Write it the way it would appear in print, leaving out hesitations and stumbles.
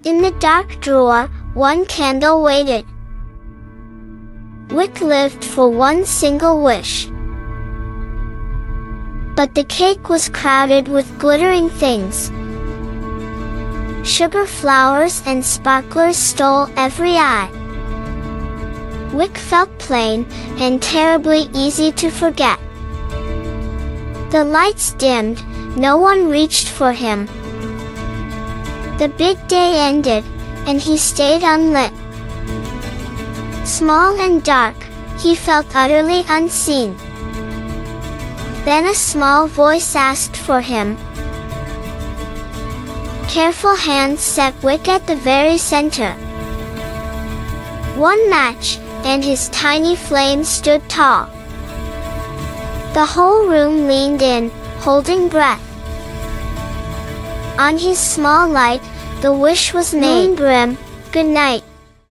In the dark drawer, one candle waited. Wick lived for one single wish. But the cake was crowded with glittering things. Sugar flowers and sparklers stole every eye. Wick felt plain and terribly easy to forget. The lights dimmed, no one reached for him. The big day ended, and he stayed unlit. Small and dark, he felt utterly unseen. Then a small voice asked for him. Careful hands set Wick at the very center. One match, and his tiny flame stood tall. The whole room leaned in, holding breath. On his small light, the wish was made. Moonbrim, good night.